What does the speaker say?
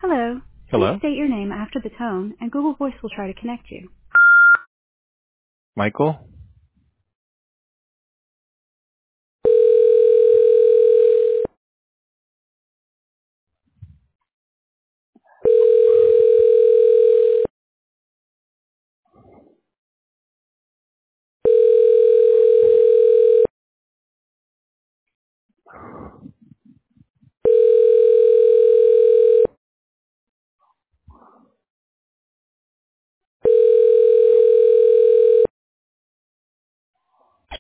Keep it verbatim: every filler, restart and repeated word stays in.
Hello. Please Hello? state your name after the tone, and Google Voice will try to connect you. Michael?